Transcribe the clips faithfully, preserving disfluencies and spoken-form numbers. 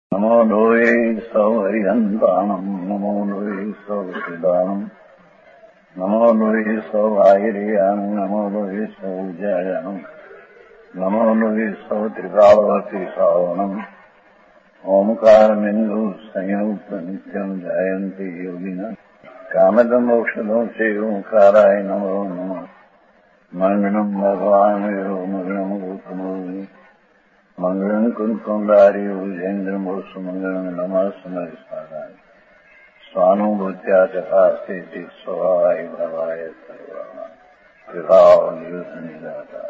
नमो लोये सौहरिहन्ताणम् नमो लोये सौहृदानम् नमो लोये सौभागिर्याम् नमो लोये सौजायानम् नमो लोये सौत्रिकावती सावनम् ओंकारमिन्दु संयुक्त नित्यम् जायन्ति योगिनः कामदमोक्षदो से ओंकाराय नमो नमः मंगलम् भगवान् विरो मंगलम् गौतमोनि मंगलम् कुंकुंडारी उजेन्द्रमो सुमंगलम् नमः समरिस्मराय स्वानुभूत्या चकास्ते स्वभावाय भवाय सर्वा विभाव नियुत निराकार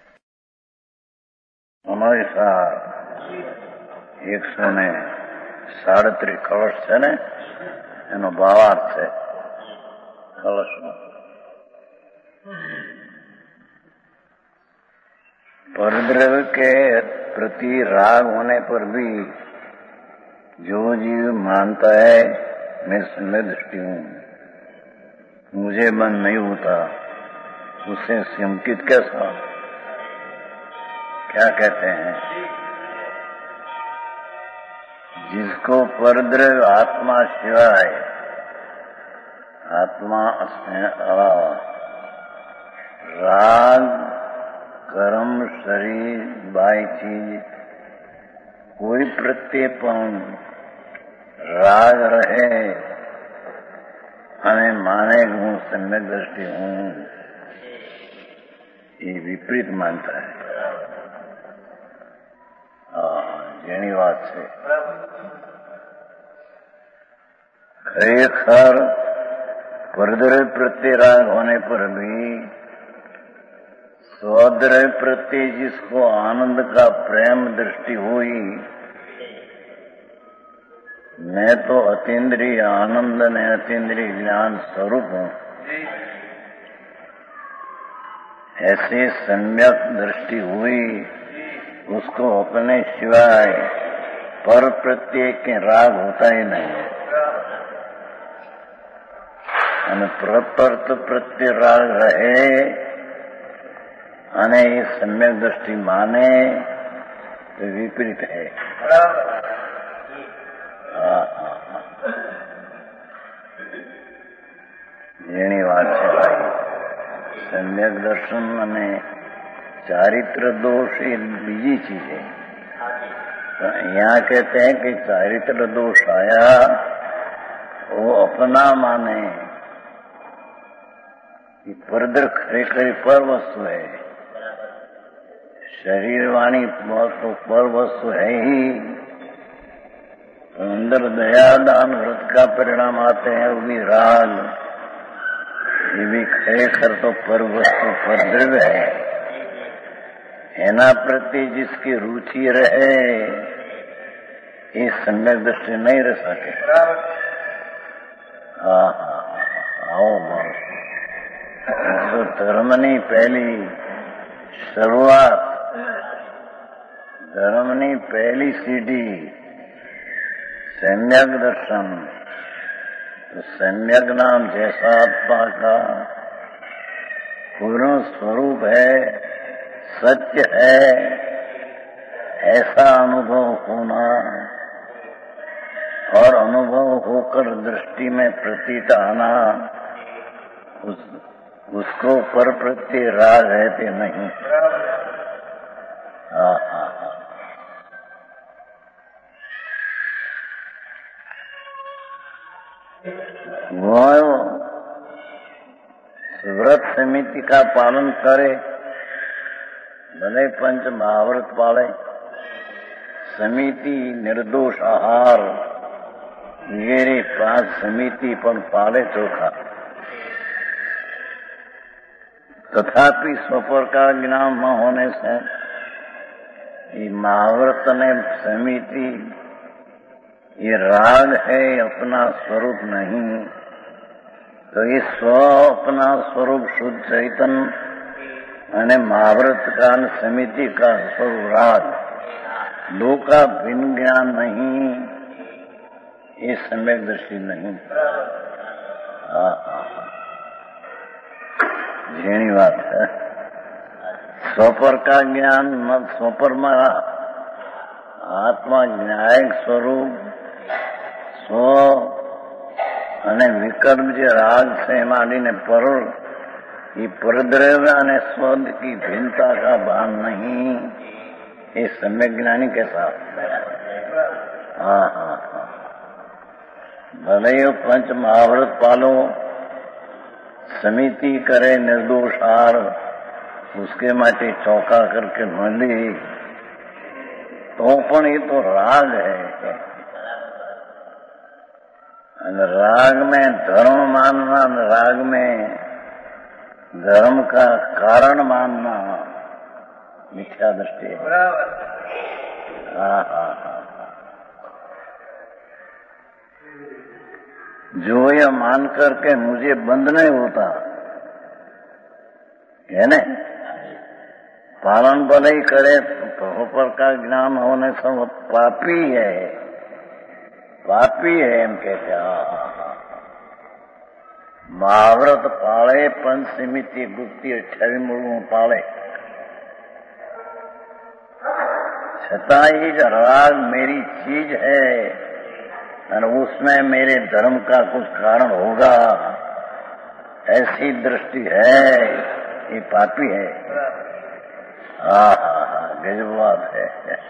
हमारे साथ एक सौ ने साड़त्री कलश है ने एनो भावार्थ है कलश में परद्रव्य के प्रति राग होने पर भी जो जीव मानता है मैं समय दृष्टि हूँ, मुझे मन नहीं होता, उससे शंकित कैसा? क्या कहते हैं? जिसको परद्रव्य आत्मा सिवाय आत्मा राग कर्म शरीर बाई चीज कोई प्रत्येपन राग रहे हमें माने हूँ सम्यक दृष्टि हूँ, ये विपरीत मानता है। जेनी बात से खरेखर परद्रव्य प्रत्यय राग होने पर भी स्वद्रव्य प्रति जिसको आनंद का प्रेम दृष्टि हुई, मैं तो अतीन्द्रिय आनंद ने अतीन्द्रिय ज्ञान स्वरूप हूँ, ऐसे सम्यक दृष्टि हुई, उसको अपने सिवाय पर प्रत्येक के राग होता ही नहीं है। प्रपर्त प्रत्यय राग रहे अने ये सम्यक दृष्टि माने तो विपरीत है। जेनी बात है भाई, सम्यक दर्शन अने चारित्र दोष ये बीजी चीज है। तो यहाँ कहते हैं कि चारित्र दोष आया वो अपना माने कि परद्र खरेखर पर वस्तु है, शरीर वाणी तो पर वस्तु है ही, अंदर दया दान व्रत का परिणाम आते हैं, वो भी राग, ये भी खरेखर तो पर वस्तु पर द्रव्य है। एना प्रति जिसकी रुचि रहे ये सम्यक दृष्टि नहीं रह सके। हाँ हाँ आओ बोलो, तो धर्मनी पहली शुरुआत, धर्मनी पहली सीढ़ी सम्यक दर्शन। तो सम्यक नाम जैसा आत्मा का पूर्ण स्वरूप है, सत्य है, ऐसा अनुभव होना और अनुभव होकर दृष्टि में प्रतीत आना, उस, उसको पर प्रत्यय राग रहते नहीं। हाँ हाँ हाँ वो व्रत समिति का पालन करे, भले पंच महाव्रत पाले, समिति निर्दोष आहार वगैरह पांच समिति पर पाले चोखा, तथापि स्वपर का ज्ञान न होने से ये महाव्रत ने समिति ये राग है, अपना स्वरूप नहीं। तो ये स्व अपना स्वरूप शुद्ध चैतन्य अने महाव्रत का समिति का स्वरूप राग, दो का भिन्न ज्ञान नहीं, ये सम्यक दृष्टि नहीं। हाँ हाँ जेनी बात है। स्वपर का ज्ञान मत स्वपर में આત્મા ન્યાયિક સ્વરૂપ સ્વ અને વિકલ્પ જે રાગ છે માંડીને પર ये परद्रव्य અને स्व की भिन्नता का भान नहीं, ये सम्यक ज्ञानी के साथ। हाँ हाँ हाँ भले ही पंच महाव्रत पालो, समिति करे निर्दोष हार, उसके माटे चौका करके मली तो पण ये तो राग है। राग में धर्म मानना, राग में धर्म का कारण मानना मिथ्या दृष्टि है। हाँ हाँ हाँ जो यह मान करके मुझे बंद नहीं होता है न, पालन भले ही करे पर का ज्ञान होने से वो पापी है, पापी है एम कहते। महाव्रत पाले, पंच समिति गुप्ती अठावी मूल पाले, छता ही राग मेरी चीज है और उसमें मेरे धर्म का कुछ कारण होगा, ऐसी दृष्टि है, ये पापी है। हाँ हाँ हाँ गजब बात है।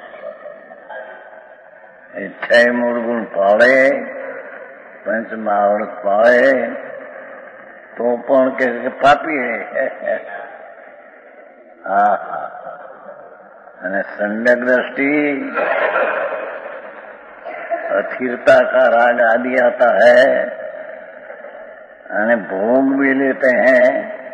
छह मूल गुण पाले, पंच महाव्रत पाले तो पण के पापी है। हाँ हाँ અને सम्यक दृष्टि अस्थिरता का राग आदि आता है और भोग भी लेते हैं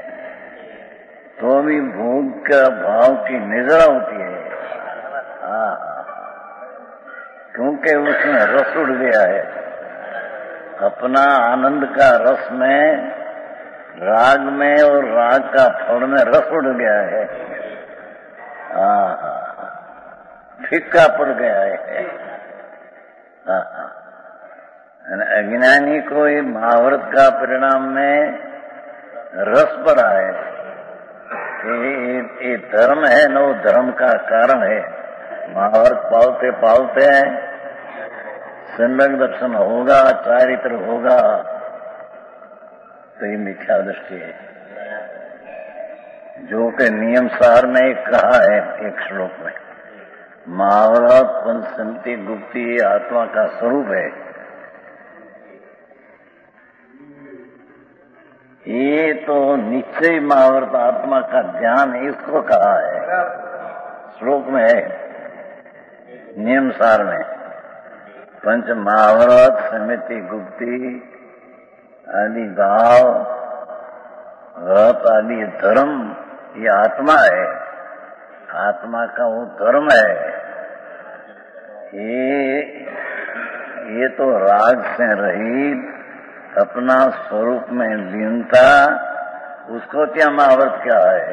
तो भी भोग का भाव की निजरा होती है। हाँ क्योंकि उसमें रस उड़ गया है, अपना आनंद का रस में, राग में और राग का फल में रस उड़ गया है। हाँ फिक्का पड़ गया है। हाँ अज्ञानी को ये महाव्रत का परिणाम में रस पड़ा है। ये, ये धर्म है न, वो धर्म का कारण है। महाव्रत पालते पालते सम्यक दर्शन होगा, चारित्र होगा, तो ये मिथ्या दृष्टि है, जो कि नियम सार में कहा है एक श्लोक में। महाव्रत पंच समिति गुप्ती आत्मा का स्वरूप है। ये तो निश्चय महाव्रत आत्मा का ज्ञान है, इसको कहा है श्लोक में है, नियम सार में। पंच महाव्रत समिति गुप्ती आदि भाव व्रत आदि धर्म ये आत्मा है, आत्मा का वो धर्म है। ये ये तो राग से रहित अपना स्वरूप में लीनता, उसको क्या महाव्रत क्या है,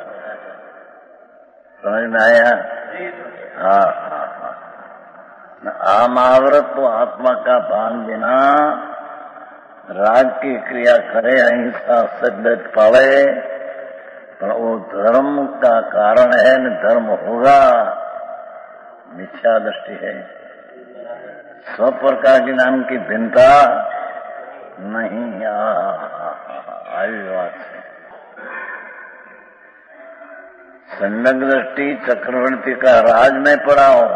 समझ में आया? हाँ हाँ हाँ आ महाव्रत तो आत्मा का भान बिना राग की क्रिया करे, अहिंसा सद्गत पावे, पर वो धर्म का कारण है न धर्म होगा, मिथ्या दृष्टि है। सब प्रकार के नाम की भिन्नता नहीं। आई बात है। सम्यक दृष्टि चक्रवर्ती का राज में पड़ा हो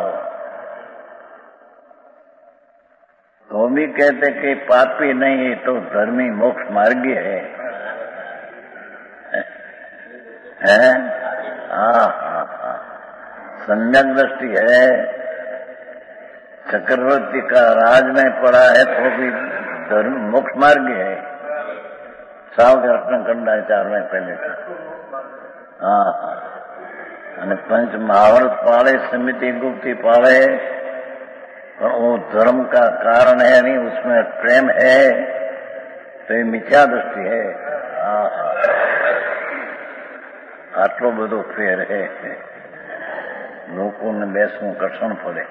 तो भी कहते कि पापी नहीं तो धर्मी मोक्ष मार्गी है, हैं? हाँ हाँ हाँ सम्यक दृष्टि है, चक्रवर्ती का राज में पड़ा है तो भी धर्म मोक्ष मार्गी है। साव दर्शन करना है चार में पहले का। हाँ हाँ અને पंच महाव्रत पाले, समिति गुप्ती पाले, पर वो धर्म का कारण है नहीं, उसमें प्रेम है, तो ये मिथ्या दृष्टि है। आटलो बधो फेर है, लोगों ने बेसવું કઠણ પડે।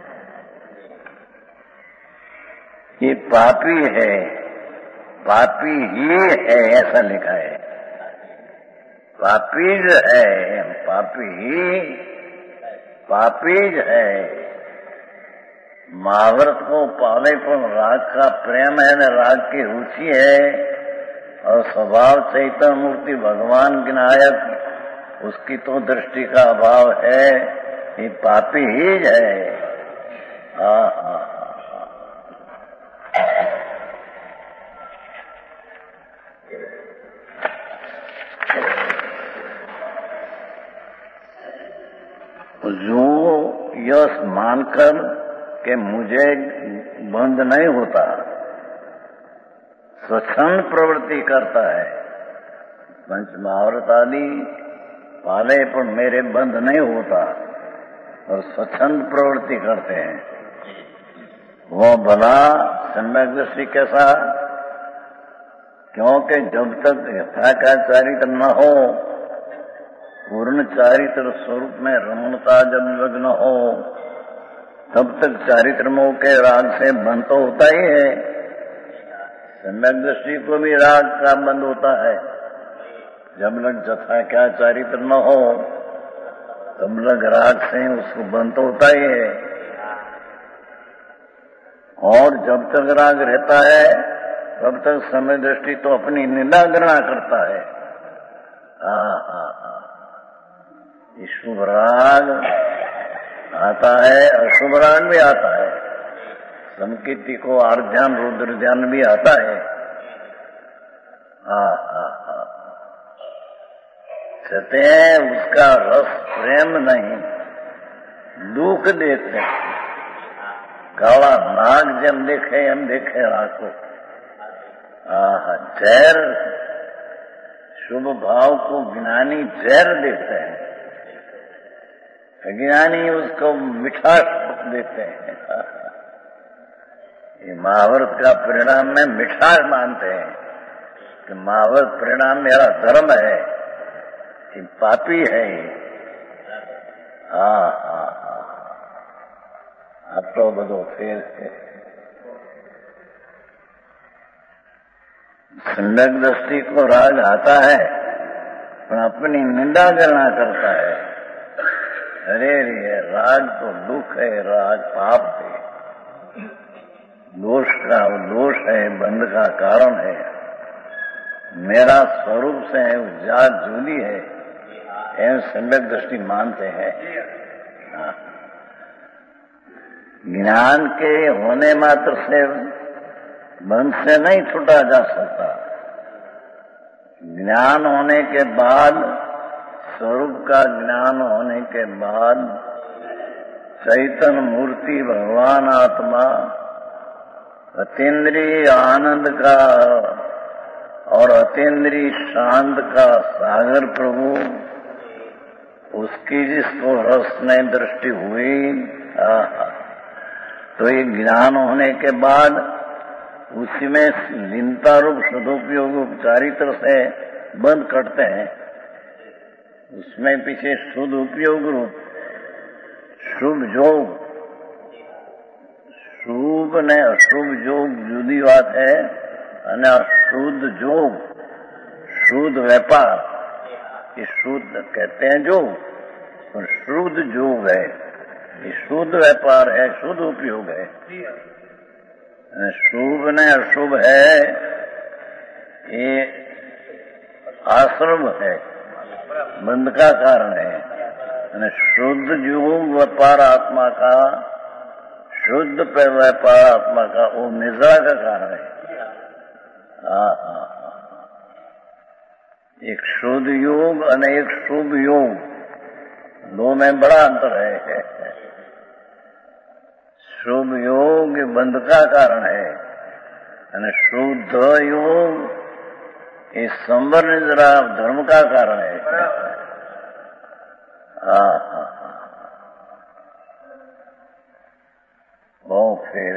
ये पापी है, पापी ही है ऐसा लिखा है, पापीज है, पापी ही पापीज है, महाभारत को पाले पर राग का प्रेम है न राग की रुचि है और स्वभाव चैतन्य मूर्ति भगवान विनायक उसकी तो दृष्टि का अभाव है, ये पापी ही है। हाँ हाँ जो यश मानकर कि मुझे बंद नहीं होता, स्वच्छंद प्रवृत्ति करता है, पंच महाभारत आदि पाले पर मेरे बंद नहीं होता और स्वच्छंद प्रवृत्ति करते हैं, वो भला सम्यक दृष्टि कैसा? क्योंकि जब तक यथा का चारित्र न हो, पूर्ण चारित्र स्वरूप में रमणता जब लग्न हो, तब तक चारित्र मोह के राग से बंद तो होता ही है। सम्यक दृष्टि को भी राग का बंद होता है। जब लग जथा क्या चारित्र न हो, तब लग राग से उसको बंद तो होता ही है। और जब तक राग रहता है, तब तक समय दृष्टि तो अपनी निंदा गणना करता है। हाँ हाँ हाँ, शुभ राग आता है, अशुभ राग भी आता है। संकीर्ति को आर्ध्यान रुद्र ध्यान भी आता है। हाँ हाँ हाँ, कहते हैं उसका रस प्रेम नहीं, दुख देखते हैं। काला नाग जब देखे हम देखे राग को। हाँ, जहर शुभ भाव को ज्ञानी जहर देखते हैं, अज्ञानी उसको मिठास देते हैं। ये महाभारत का परिणाम में मिठास मानते हैं कि महाभारत परिणाम मेरा धर्म है, ये पापी है। हाँ हाँ हाँ, अब तो बदो फेर है। सम्यक दृष्टि को राग आता है, पर अपनी निंदा करना करता है। अरे रे, राग तो दुख है, राग पाप है, दोष का दोष है, बंध का कारण है। मेरा स्वरूप से है जात जुदी है, एवं सम्यक दृष्टि मानते हैं। ज्ञान के होने मात्र से बंध से नहीं छूटा जा सकता। ज्ञान होने के बाद, स्वरूप का ज्ञान होने के बाद, चैतन्य मूर्ति भगवान आत्मा, अतीन्द्रिय आनंद का और अतीन्द्रिय शांत का सागर प्रभु, उसकी जिसको रस में दृष्टि हुई, तो ये ज्ञान होने के बाद उसी में लीनता रूप सदुपयोग चारित्र से बंद करते हैं। उसमें पीछे शुद्ध उपयोग रूप शुभ जोग, शुभ ने अशुभ जोग जुदी बात है, અને शुद्ध जोग, शुद्ध व्यापार, ये शुद्ध कहते हैं जोग, और शुद्ध जोग है, ये शुद्ध व्यापार है, शुद्ध उपयोग है। शुभ ने अशुभ है, ये आश्रम है, बंध का कारण है। शुद्ध योग व्यापार आत्मा का, शुद्ध पे व्यापार आत्मा का, वो निद्रा का कारण है। हाँ हाँ हाँ, एक शुद्ध योग और एक शुभ योग, दो में बड़ा अंतर है। शुभ योग बंध का कारण है, और शुद्ध योग ये संवर निद्रा धर्म का कारण है। हाँ हाँ हाँ, वो फिर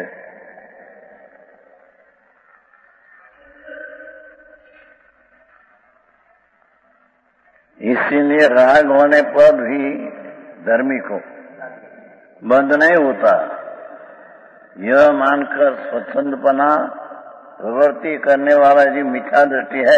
इसीलिए राग होने पर भी धर्मी को बंद नहीं होता। यह मानकर स्वच्छंदपना प्रवृत्ति करने वाला जी मिथ्या दृष्टि है।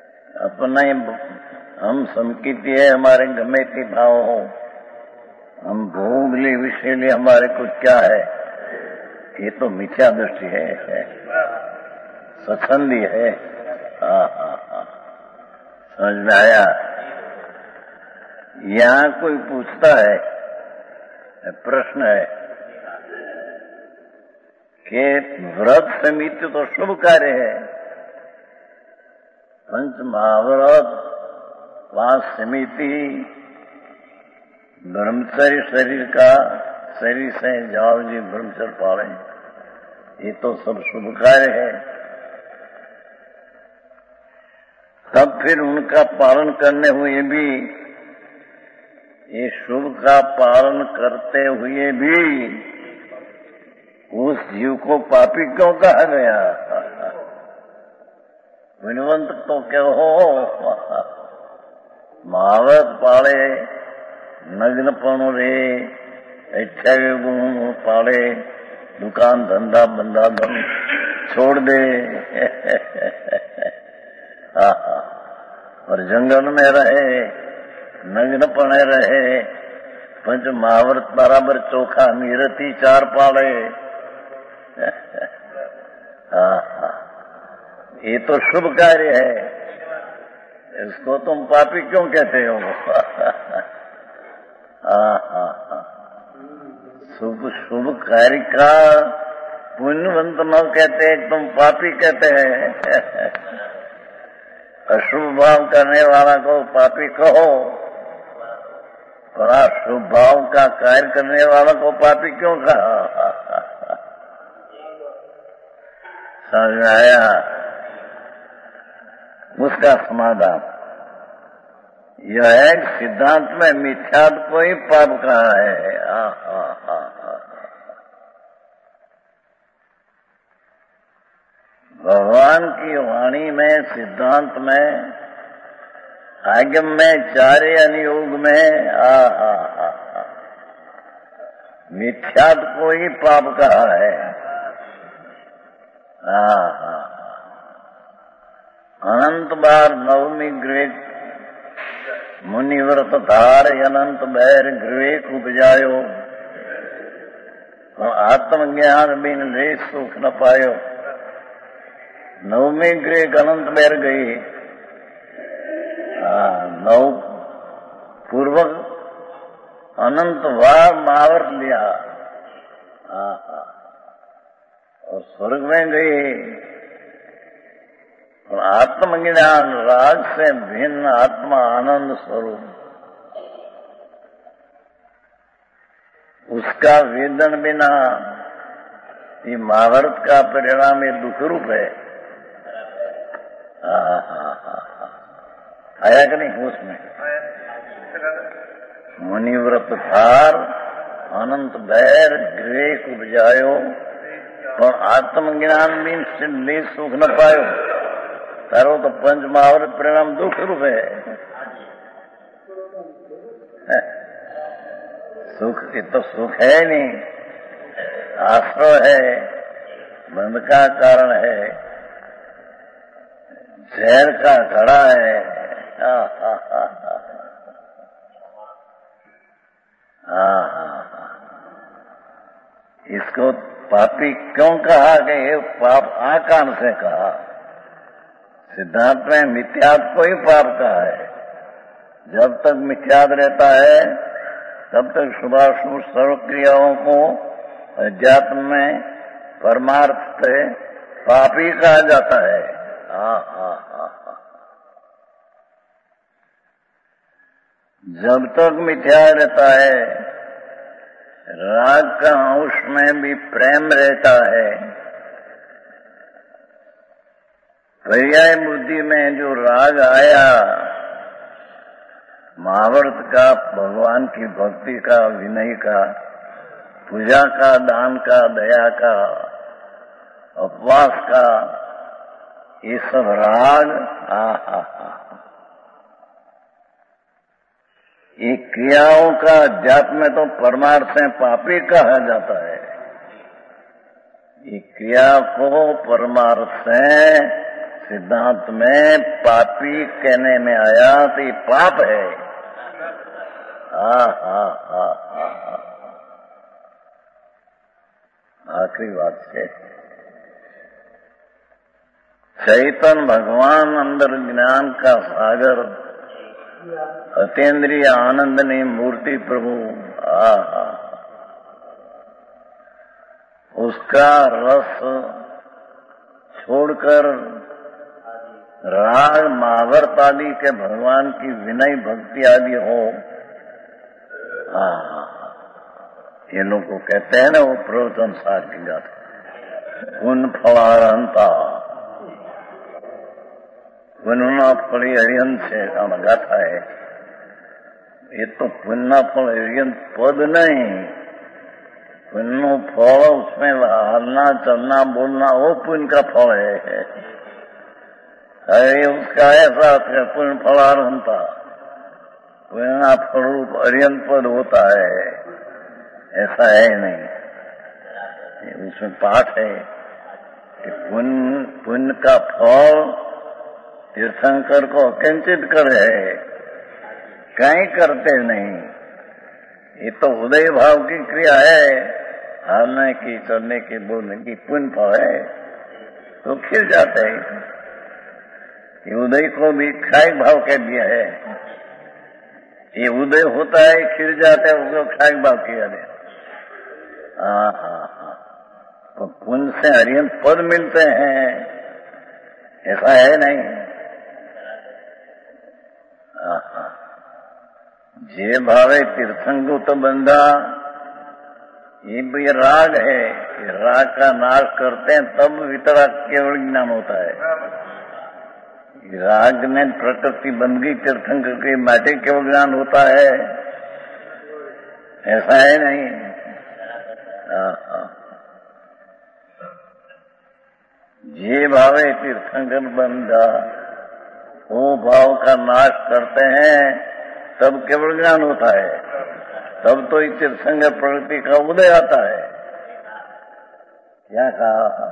अपना ही हम समकीर्ति है, हमारे गमे की भाव हो, हम हम भोग ले इसीलिए हमारे को क्या है, ये तो मिथ्या दृष्टि है, है। सत्संगी है। हाँ हाँ हाँ, समझ में आया। यहाँ कोई पूछता है, प्रश्न है कि व्रत समिति तो शुभ कार्य है, पंच महाव्रत वास समिति ब्रह्मचर्य शरीर का, शरीर से जाओ जी ब्रह्मचर्य पाले, ये तो सब शुभ कार्य है। तब फिर उनका पालन करने हुए भी, ये शुभ का पालन करते हुए भी उस जीव को पापी क्यों कहा गया? विनवंत तो क्या हो, महाव्रत पाले, नग्नपन रे, इच्छा गुण पाले, दुकान धंधा बंदा धन छोड़ दे और जंगल में रहे, नग्न पड़े रहे, पंच महाव्रत बराबर चोखा नीरती चार पाले। ये तो शुभ कार्य है, इसको तुम पापी क्यों कहते हो? शुभ शुभ कार्य का पुण्यवंत न कहते, तुम पापी कहते हैं। अशुभ भाव करने वाला को पापी कहो, पर शुभ भाव का कार्य करने वाला को पापी क्यों कहा? समझ में आया? उसका समाधान यह है, सिद्धांत में मिथ्यात्व को ही पाप कहा है। आ, आ, आ, आ। भगवान की वाणी में, सिद्धांत में, आगम में, चार्य अनुयोग में, आ हा हा हा, मिथ्यात्व को ही पाप कहा है। आ हा अनंत बार नवमी ग्रेक मुनिव्रत धार अनंत बैर ग्रेक उपजायो, आत्मज्ञान बिन ले सुख न पायो। नवमी ग्रेक अनंत बैर गई, नौ पूर्वक अनंत बार महाव्रत लिया और स्वर्ग में गई, और आत्मज्ञान राग से भिन्न आत्मा आनंद स्वरूप, उसका वेदन बिना ये महाभारत का परिणाम ये दुख रूप है। आया कि नहीं उसमें? मुनिव्रत थार अनंत बैर ग्रेक उपजायो, और आत्मज्ञान भी ले सुख न पायो। तारो तो पंच महाव्रत परिणाम दुख रूप है। सुख ये तो सुख है नहीं, आश्रय है, बंध का कारण है, जहर का घड़ा है। हा हा हा हा हा हा। इसको पापी क्यों कहा कि ये पाप आकान से कहा? सिद्धांत में मिथ्यात्व को ही पाप कहा है। जब तक मिथ्यात्व रहता है तब तक शुभाशुभ सर्व क्रियाओं को अध्यात्म में परमार्थ से पापी कहा जाता है। हा हा हा हा। जब तक मिथ्या रहता है, राग का अंश में भी प्रेम रहता है, पर्याय बुद्धि में जो राग आया, महाभारत का, भगवान की भक्ति का, विनय का, पूजा का, दान का, दया का, उपवास का, ये सब राग आ हा हा। ये क्रियाओं का अध्यात्म में तो परमार्थ से पापी कहा जाता है। ये क्रिया को परमार्थ से सिद्धांत में पापी कहने में आया तो ये पाप है। हा हा हा हा। आखिरी बात है, चैतन्य भगवान अंदर ज्ञान का सागर, अतीन्द्रिय आनंदनी मूर्ति प्रभु, आहा, उसका रस छोड़कर राग महाभारत आदि के भगवान की विनय भक्ति आदि हो, आहा, ये लोग को कहते हैं ना वो प्रवचन सार की गाथा, उन फलारंता पुण्य फल अरियंत से गाथा है। ये तो पुण्य फल अरियंत पद नहीं, पुण्य फल उसमें हलना चलना बोलना वो पुण्य का फल है। अरे उसका ऐसा पुण्य फलारंता, पुण्य फल अरियंत पद होता है, ऐसा है नहीं। उसमें पाठ है कि पुण्य पुण्य का फल तीर्थंकर को अकिंचित करे, कहीं करते नहीं। ये तो उदय भाव की क्रिया है, हालने की, चलने की, बोलने की, पुण्य फल है तो खिल जाते हैं। ये उदय को भी क्षायक भाव कह दिया है। ये उदय होता है, खिल जाता है, उसको क्षायक भाव किया है। हाँ हाँ हाँ, तो पुण्य से अरियंत पद मिलते हैं, ऐसा है नहीं। हाँ, जे भावे तीर्थंगुत बंधा, ये भी राग है, ये राग का नाश करते हैं तब वितरा केवल ज्ञान होता है। राग में प्रकृति बंदगी तीर्थंकर के माटे केवल ज्ञान होता है, ऐसा है नहीं। जे भावे तीर्थंकर बंधा, वो भाव का नाश करते हैं तब केवल ज्ञान होता है, तब तो तीर्थंग प्रकृति का उदय आता है। क्या कहा?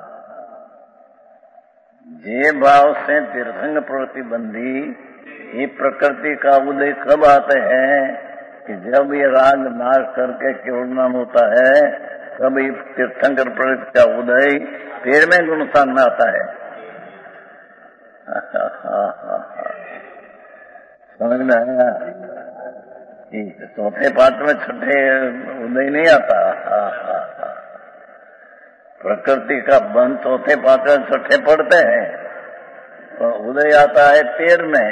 जे भाव से तीर्थंग प्रतिबंधी, ये प्रकृति का उदय कब आते हैं कि जब ये राग नाश करके केवल ज्ञान होता है, तब ये तीर्थंकर प्रकृति का उदय फिर में गुणस्थान में आता है। समझ में आया? चौथे पाठ में छठे उदय नहीं आता। प्रकृति का बंध चौथे पाठ में छठे पढ़ते हैं, तो उदय आता है तेर में।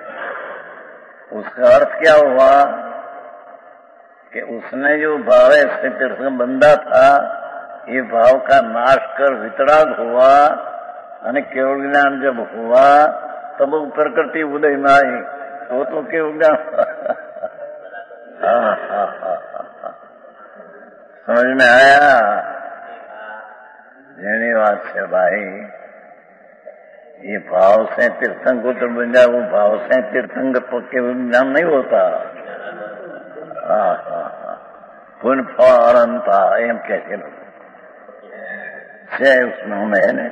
उसका अर्थ क्या हुआ कि उसने जो भाव से तीर्थ बंधा था, ये भाव का नाश कर वितराग हुआ, यानी केवल ज्ञान जब हुआ तब वो प्रकृति उदय में आई, वो तो केवल ज्ञान। हाँ हाँ हाँ, समझ में आया? जेनी बात है भाई, ये भाव से तीर्थंग को तो बन जाए, वो भाव से तीर्थंग केवल ज्ञान नहीं होता। हाँ हाँ हाँ, पुण्य फलारंता एम कैसे लोग से उसमें है न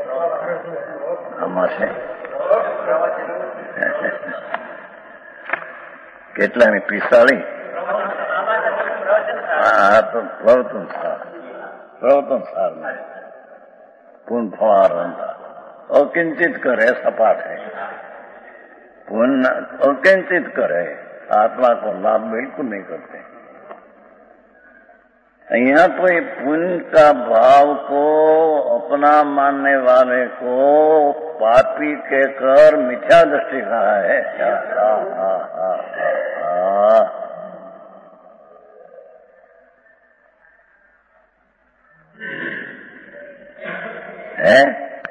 हमारे કેટલાની પિસ્તાળી? હા, તો પ્રવતન સાર, પ્રવતન સાર में पुण्य फलारंता अकिंचित करे, सपाट है। पुण्य अकिंचित करे, आत्मा को लाभ बिल्कुल नहीं करते। यहाँ तो ये पुण्य का भाव को अपना मानने वाले को पापी कहकर मिथ्या दृष्टि कहा है। हा, हा, हा, हा। है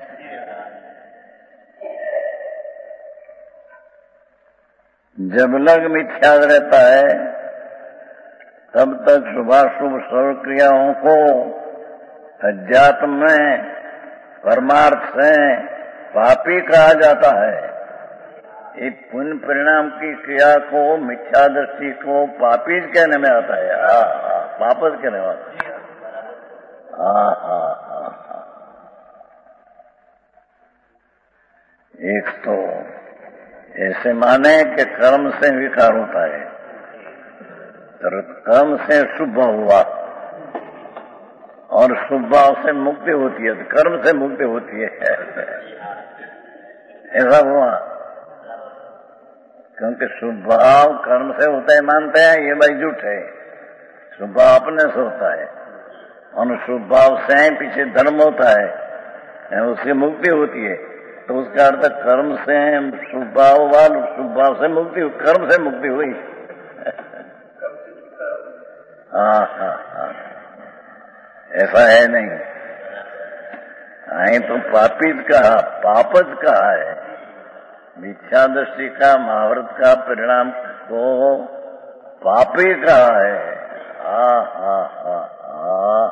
जब लग मिथ्या रहता है तब तक शुभाशुभ सर्व क्रियाओं को अध्यात्म में परमार्थ से पापी कहा जाता है। एक पुण्य परिणाम की क्रिया को, मिथ्या दृष्टि को पापी कहने में आता है। हाँ हाँ, पापस कहने में आता है। हाँ हाँ हाँ हाँ। एक तो ऐसे माने कि कर्म से विकार होता है, कर्म से शुभ हुआ और शुभ भाव से मुक्ति होती है, तो कर्म से मुक्ति होती है। ऐसा हुआ, क्योंकि शुभ भाव कर्म से होता है मानते हैं, ये भाई झूठ है। शुभ भाव अपने से होता है और शुभ भाव से पीछे धर्म होता है, उसकी मुक्ति होती है। तो उसका अर्थ कर्म से शुभ भाव वाल शुभ भाव से मुक्ति, कर्म से मुक्ति हुई। हाँ हाँ हाँ, ऐसा है नहीं। आई तो पापित कहा, पापज कहा है। मिथ्या दृष्टि का, महाव्रत का परिणाम को पापी कहा है। हा हा हा हा।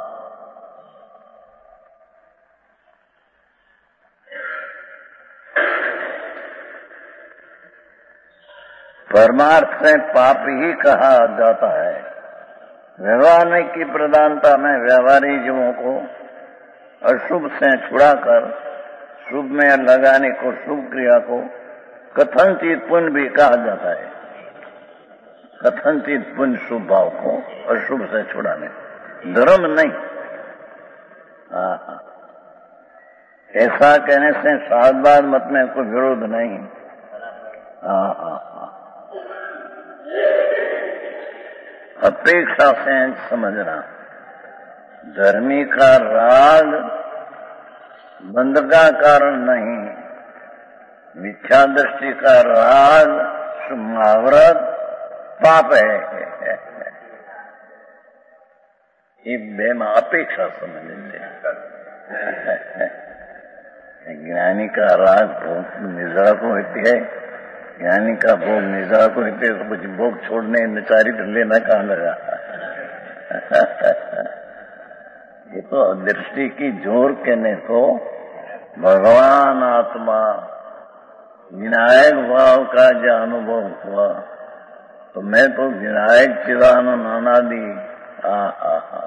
परमार्थ से पाप ही कहा जाता है। व्यवहार की प्रधानता में व्यवहारी जीवों को अशुभ से छुड़ाकर शुभ में लगाने को, शुभ क्रिया को कथनचित पुण्य भी कहा जाता है। कथनचित पुण्य शुभ भाव को अशुभ से छुड़ाने, धर्म नहीं। हाँ, ऐसा कहने से शास्त्रवाद मत में कोई विरोध नहीं। हाँ हाँ हाँ, अपेक्षा से समझना। धर्मी का राग बंध का कारण नहीं, मिथ्या दृष्टि का राग महाव्रत पाप है। ये बेम अपेक्षा समझते। ज्ञानी का राग भोग निजड़ा को होती है, ज्ञानी का भोग निजड़ा को होती है, तो कुछ भोग छोड़ने निचारी लेना कहाँ लगा। ये तो दृष्टि की जोर कहने को भगवान आत्मा विनायक भाव का जो अनुभव हुआ, तो मैं तो विनायक चिदानंद अनादि आ हा हा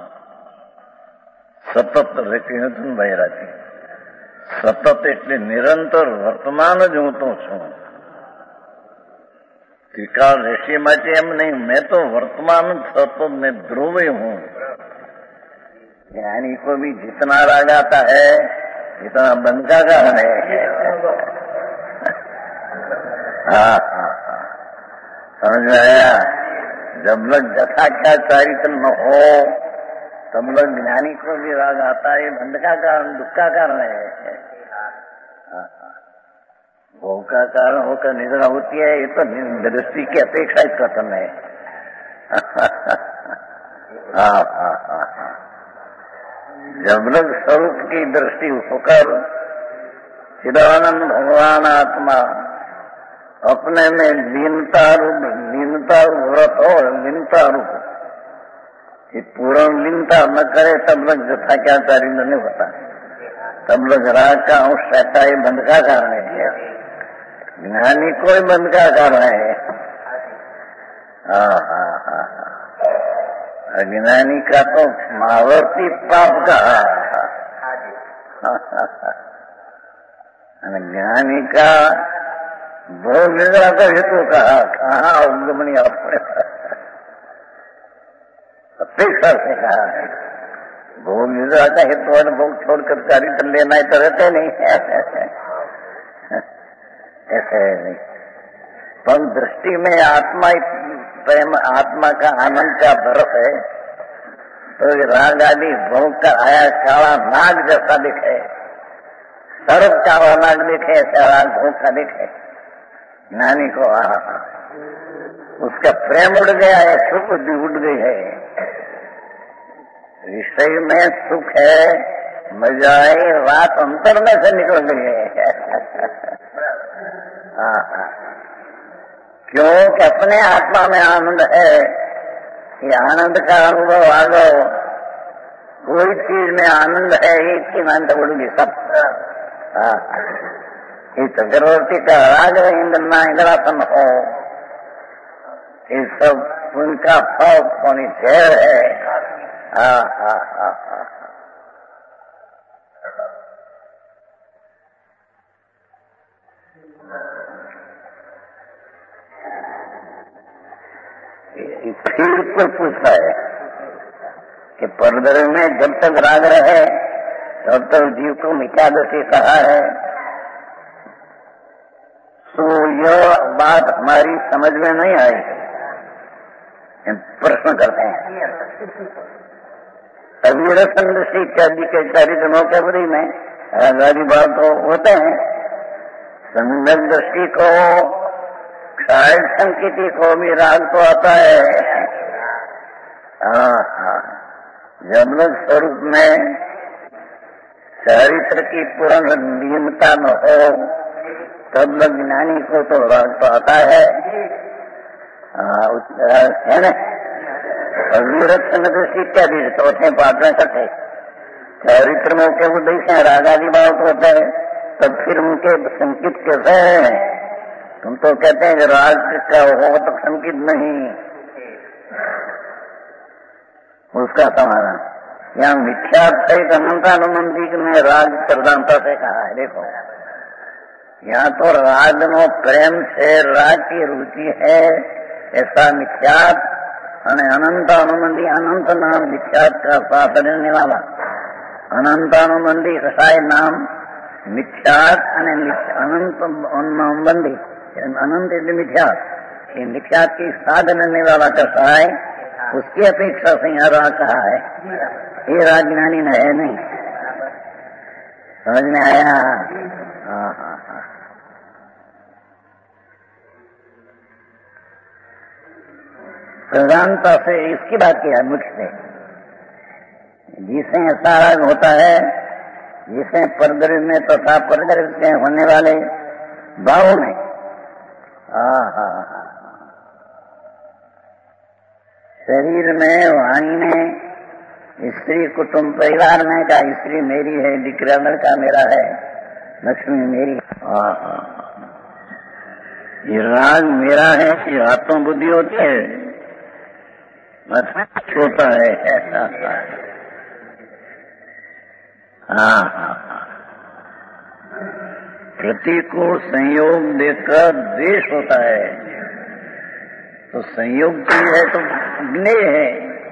सतत रहती हूँ वैरागी। सतत એટલે નિરંતર વર્તમાન જ હું તો છું। त्रिकाल ऋषि માટે એમ नहीं, मैं तो वर्तमान सतत में ध्रुव हूँ। ज्ञानी को भी जितना राग आता है इतना बंद का है। हाँ हाँ हाँ, समझ में आया। जब लग जथा क्या चारित्र न हो तब लग ज्ञानी को भी राग आता है। बंध का कारण, दुख का कारण है। भोग का कारण होकर निद्रा होती है, ये तो दृष्टि की अपेक्षा ही कथन है। हाँ हाँ हाँ हाँ, जब लग स्वरूप की दृष्टि होकर चिदानंद भगवान आत्मा अपने में लीनता रूप, लीनता व्रत हो, लीनता रूप पूर्ण लीनता न करे तब लग जथा क्या चारित्र नहीं होता। तब लग राग का अंश रहता है, बंध का कारण है। ज्ञानी कोई बंध का कारण है। हाँ हाँ हाँ हाँ, ज्ञानी का तो महावर्ती पाप का, ज्ञानी का भोग निद्रा का हेतु कहा। कहाँ उद्गमनी अपने अपेक्षा से कहा है। भोग निद्रा का हेतु है, भोग छोड़कर चारित्र लेना ही तो रहते नहीं है। ऐसे नहीं, पर दृष्टि में आत्मा प्रेम, आत्मा का आनंद का बर्फ है, तो राग आदि भोग का आया काला नाग जैसा दिखे, सर्व काला नाग दिखे, ऐसा राग भोग का दिखे। ज्ञानी को आ उसका प्रेम उड़ गया है, सुख भी उड़ गई है। विषय में सुख है, मजा है, रात अंतर में से निकल गई है। हाँ हाँ, क्योंकि अपने आत्मा में आनंद है। ये आनंद का अनुभव आ गो, कोई चीज में आनंद है, एक की मानता उड़ूंगी सब। हाँ, ये चक्रवर्ती का राज इंद्रना इंद्रासन हो, ये सब उनका फल पानी झेर है। हाँ हाँ हाँ हाँ, फिर पर पूछा है कि परद्रव्य में जब तक राग रहे तब तक जीव को मिथ्या दृष्टि कहा है। तो यह बात हमारी समझ में नहीं आई, प्रश्न करते हैं। अविरसन दृष्टि इत्यादि के चरित्र के बुद्धि में रागादि भाव तो होते हैं। सम्यक दृष्टि को, क्षाय संकेति को भी राग तो आता है। हाँ, जब लोग स्वरूप में चरित्र की पूर्ण नियमता न हो तब लोग ज्ञानी को तो राग तो आता है, है न। अविरसन दृष्टि इत्यादि चौथे पाठ में कथे चरित्र में के उद्देश्य है रागादि भाव तो होता है, तब फिर उनके संकित कैसे है? तुम तो कहते हैं राग का हो तो संकित नहीं। उसका समाधान यहाँ मिथ्यात सहित अनंतानुबंधी में राग प्रधानता से कहा है। देखो यहाँ तो राग में प्रेम से राग की रुचि है ऐसा मिथ्यात, अनंत अनुबंधी अनंत नाम मिथ्यात का साथ देने वाला अनंतानुबंधी कसाय नाम मिथ्यात अनंत अनुबंधी अनंत मिथ्यात, ये मिथ्यात की साध देने वाला कसाय उसकी अपेक्षा से यहाँ राग कहा है। ये राग ज्ञानी न है नहीं, समझ में आया? हाँ हाँ हाँ। प्रधानता से इसकी बात की है मुख्य से, जिसे ऐसा राग होता है जिसे परद्रव्य में तथा तो परद्रव्य से होने वाले भावों में हाँ हाँ हाँ शरीर में, वाणी में, स्त्री कुटुंब परिवार में का स्त्री मेरी है, दिकरा लड़का मेरा है, लक्ष्मी मेरी। हाँ हाँ ये राग मेरा है, ये आत्म बुद्धि होती है, होता है। हाँ हाँ हाँ प्रतिकूल संयोग देकर द्वेष होता है, तो संयोग चीज है तो ज्ञेय है।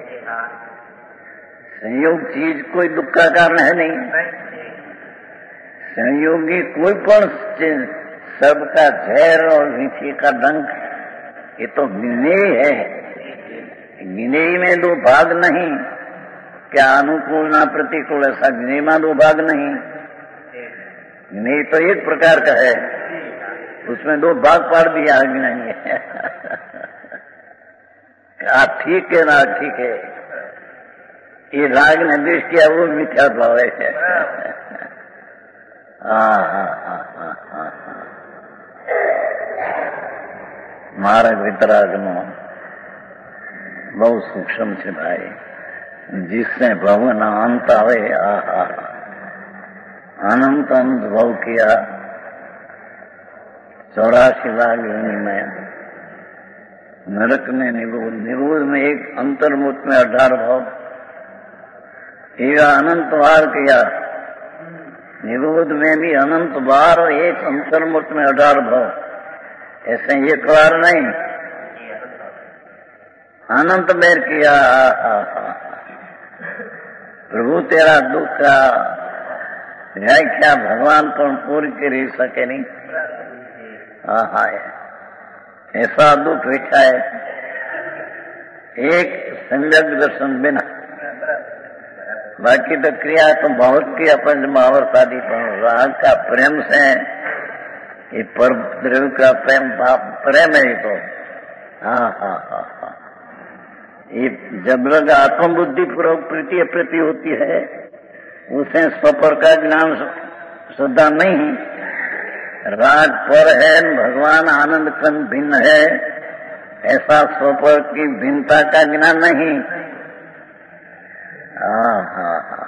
संयोग चीज कोई दुख का कारण है नहीं। संयोगी कोई पण सबका जहर और मीठी का डंक, ये तो ज्ञेय है। ज्ञेय में दो भाग नहीं, क्या अनुकूल ना प्रतिकूल, ऐसा ज्ञेय में दो भाग नहीं। ज्ञेय तो एक प्रकार का है, उसमें दो भाग पाड़ दिया नहीं है। ठीक है ना, ठीक है, ये राग ने द्वेष किया वो मिथ्या भाव है। हाँ हाँ हाँ हाँ हाँ मार्ग वितराग नो बहुत सूक्ष्म છે ભાઈ, जिसने भवन अंत आवे आहा अनंत अनुभव किया चौरासी लाख में नरक में निरोध, निरोध में एक अंतर्मुख में अठारह भाव, एक अनंत बार किया, निरोध में भी अनंत बार और एक अंतर्मुख में अठारह भाव, ऐसे एक बार नहीं अनंत बेर किया। प्रभु तेरा दुख का व्याख्या भगवान को पूरी कर सके नहीं। हाँ हाँ ऐसा दुख लिखा है एक सम्यक दर्शन बिना, बाकी तो क्रिया तो बहुत की अपन महावर शादी पर राग का प्रेम से, ये पर द्रव्य का प्रेम प्रेम है। तो हाँ हाँ हाँ हाँ ये जब लग आत्मबुद्धि पूर्वक प्रीति अप्रीति होती है उसे स्वपर का ज्ञान श्रद्धा नहीं। राग पर है, भगवान आनंद कन भिन्न है, ऐसा स्वपर की भिन्नता का ज्ञान नहीं। हाँ हाँ हाँ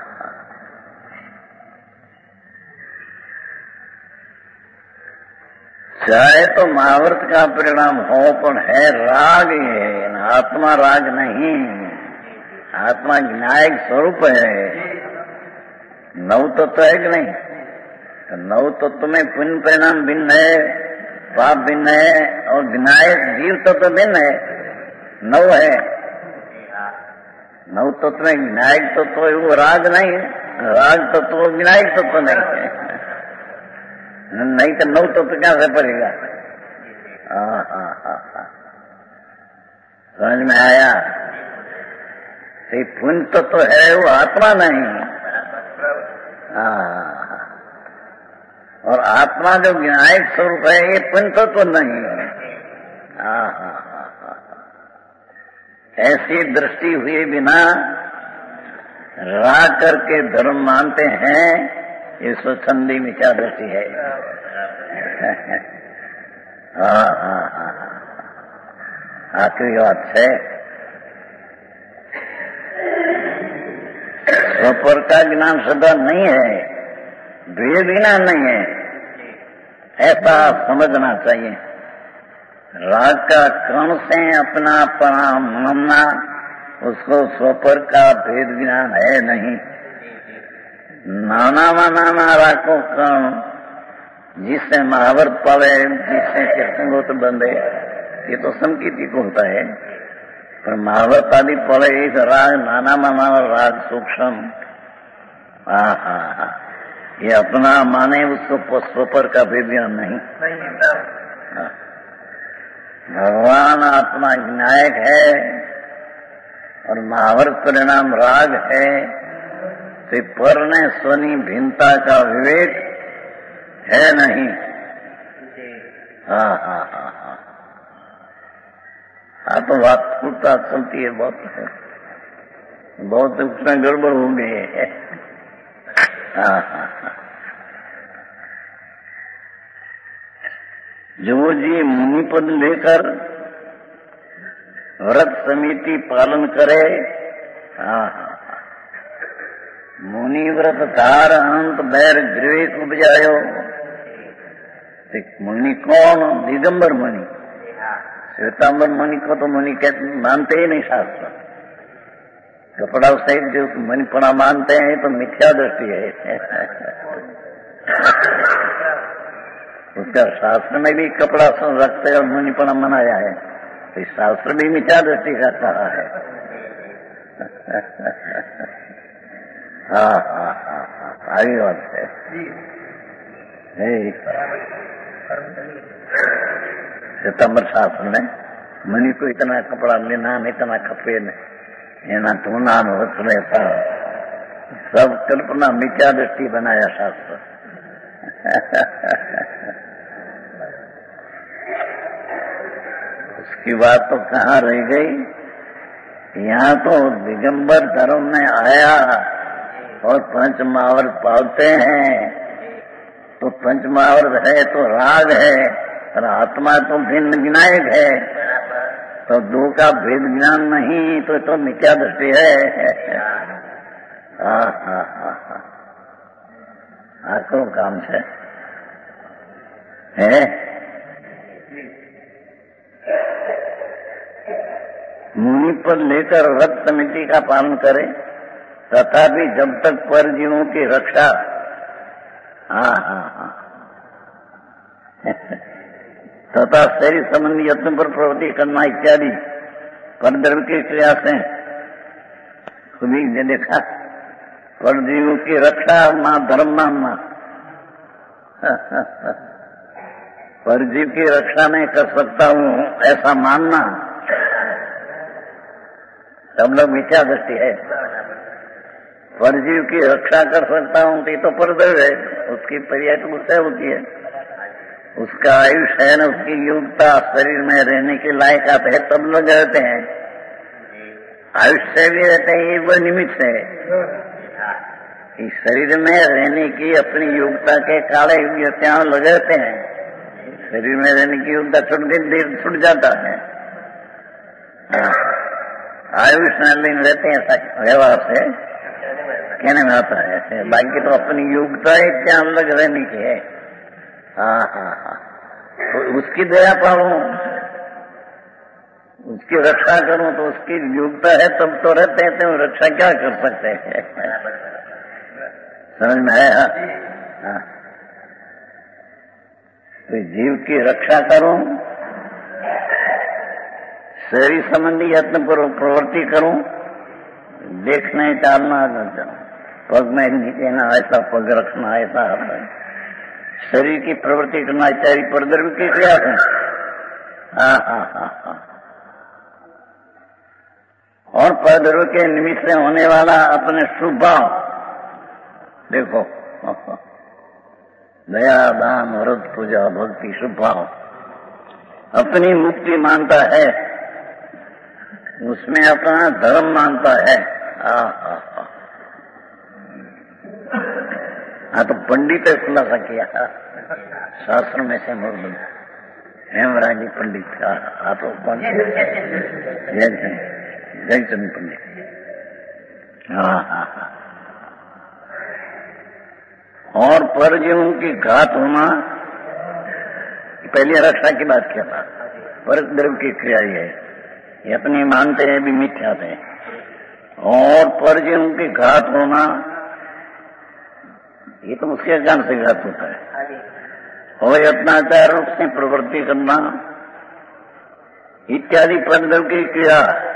चाहे तो महावर्त का परिणाम हो, पर है राग है, आत्मा राग नहीं। आत्मा ज्ञायक स्वरूप है, नव तत्व है कि नहीं? तो नव तत्व में पुण्य परिणाम भिन्न है, पाप भिन्न है, और ज्ञायक जीव तत्व भिन्न है, नव है। नव तत्व में विनायक तत्व तो वो राग नहीं है, राग तत्व तो विनायक तत्व तो नहीं है, नहीं तो नव तत्व क्या से पड़ेगा। हाँ हाँ हाँ हाँ, समझ में आया। तो पुण्य तत्व तो है वो आत्मा नहीं। हाँ, और आत्मा जो विनायक स्वरूप है ये पुण्य तत्व तो नहीं है। हाँ हाँ हाँ हाँ, ऐसी दृष्टि हुए बिना राग करके धर्म मानते हैं, ये स्वच्छंदी मिथ्या दृष्टि है। हाँ हाँ हाँ, आखिरी बात है, स्वपर का ज्ञान सदा नहीं है, भेद ज्ञान नहीं है, ऐसा समझना चाहिए। राग का कण से अपना परा मानना, उसको स्वपर का भेद ज्ञान है नहीं। नाना नाना राग को कण, जिससे महाभारत पड़े, जिससे कीर्तनगोत्र बंधे, ये तो संकीर्ति को होता है। पर महाभारत आदि पड़े इस राग, नाना नाना राग सूक्ष्म, हाँ हाँ हाँ, ये अपना माने, उसको स्वपर का भेद ज्ञान नहीं। हाँ। भगवान आत्मा विनायक है और महाभारत परिणाम राग है, तो पर ने स्वनी भिन्नता का विवेक है नहीं। हाँ हाँ हाँ हाँ हाँ, तो बात छूटता चलती है, बहुत है, बहुत उसमें गड़बड़ हो गई है। हाँ हाँ हाँ, जो जी मुनि पद लेकर व्रत समिति पालन करे, हाँ हाँ, मुनि व्रत धार अंत बैर विवेक उपजायो। मुनि कौन? दिगंबर मुनि। श्वेतांबर मुनि को तो मुनि कहते मानते ही नहीं शास्त्र। कपड़ा सहित जो मुनिपना मानते हैं तो मिथ्या दृष्टि है। उसका शास्त्र में भी कपड़ा रखते और मुनिपना मनाया है, तो शास्त्र भी मिथ्या दृष्टि का कहा है। हाँ हाँ हाँ हाँ, सारी बात है। सितंबर शास्त्र में मुनि को इतना कपड़ा लेना, इतना खपे लेना, धोना वस्त्र रहता, सब कल्पना मिथ्या दृष्टि बनाया शास्त्र। उसकी बात तो कहाँ रह गई। यहाँ तो दिगंबर धर्म में आया और पंच महावर्त पालते हैं, तो पंच महावर्त है तो राग है, और आत्मा तो भिन्न विनायक है, तो दो का भेद ज्ञान नहीं, तो तो मिथ्या दृष्टि है। हाँ हाँ हाँ हाँ, आखिर काम से है। मुनि पर लेकर व्रत समिति का पालन करे, तथापि जब तक परजीवों की रक्षा, हाँ हाँ हाँ, तथा शरीर संबंधी यत्न पर प्रवृत्ति करना इत्यादि परद्रव्य की क्रिया से तुम्हें ने देखा, परजीवों की रक्षा मां धर्म मानना। परजीव की रक्षा नहीं कर सकता हूँ ऐसा मानना, सब लोग मिथ्या दृष्टि है। परजीव की रक्षा कर सकता हूँ तो ये तो परद्रव्य है, उसकी पर्याय उससे होती है, उसका आयुष है न, उसकी योग्यता शरीर में रहने के लायक आते हैं तब लोग रहते हैं। आयुष से भी रहते हैं, ये वो निमित्त है कि शरीर में रहने की अपनी योग्यता के काले योग्यता लगाते हैं। शरीर में रहने की योग्यता छुट गई, देर छूट जाता है। आयुष में रहते हैं, ऐसा व्यवहार से कहने में आता है। बाकी तो अपनी योग्यता ही क्या अलग रहने की है। हाँ हाँ हाँ, तो उसकी दया पालूं, उसकी रक्षा करूं, तो उसकी योग्यता है तब तो रहते हैं, तो रक्षा क्या कर सकते हैं। समझ में आया? हाँ, तो जीव की रक्षा करूं, शरीर संबंधी यत्न पर प्रवृत्ति करूं, देखना टालना, पग में नीचे ना ऐसा पग रखना, ऐसा शरीर की प्रवृत्ति करना इत्यादि परद्रव्य की क्रिया है। हाँ हाँ हाँ हाँ। और परद्रव्य के निमित्त से होने वाला अपने शुभ भाव देखो, दया दान व्रत पूजा भक्ति शुभ भाव अपनी मुक्ति मानता है, उसमें अपना धर्म मानता है। हाँ हाँ हाँ हाँ। तो पंडित ने खुलासा किया शास्त्र में से मुर्द हेमराजी पंडित का। हाँ तो जयचंद पंडित। हाँ हाँ हाँ। और परजीवों की घात होना, पहले रक्षा की बात किया था, परद्रव्य की क्रिया है, ये अपनी मानते हैं भी मिथ्या थे। और परजीवों की घात होना, ये तो उसके ज्ञान से घात होता है। और यत्नाचार रूप से प्रवृत्ति करना इत्यादि परद्रव्य की क्रिया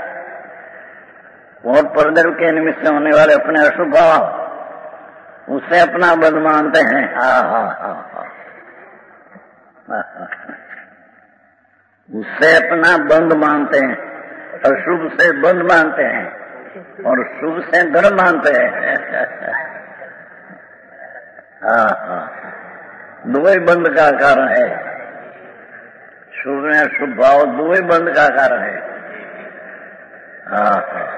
और परद्रव्य के निमित्त से होने वाले अपने अशुभ भाव, उससे अपना बंध मानते हैं। हाँ हाँ हाँ हाँ। उससे अपना बंध मानते हैं, अशुभ से बंध मानते हैं और शुभ से धर्म मानते हैं। हाँ हाँ। दो ही बंध का कारण है, शुभ में शुभ भाव दो ही बंध का कारण है। हाँ हाँ।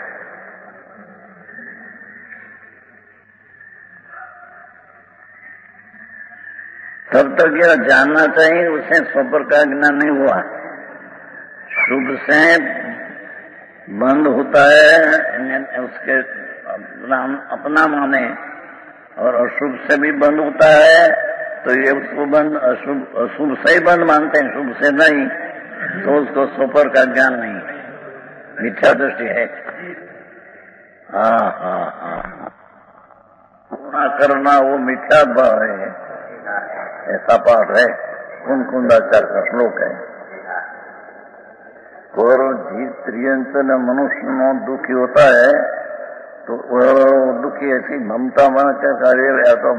तब तक यह जानना चाहिए उसे स्वपर का ज्ञान नहीं हुआ। शुभ से बंद होता है, उसके अपना, अपना माने, और अशुभ से भी बंद होता है, तो ये उसको बंद अशुभ अशुभ से ही बंद मानते हैं, शुभ से नहीं, तो उसको स्वपर का ज्ञान नहीं, मिथ्या दृष्टि है। हाँ हाँ हाँ। पूरा करना वो मिथ्या भाव है, ऐसा पाठ है, कुंकुंदाचार्य का श्लोक है। और जीव त्रियंचन मनुष्य में दुखी होता है तो वह दुखी ऐसी ममता मन के कार्य या तो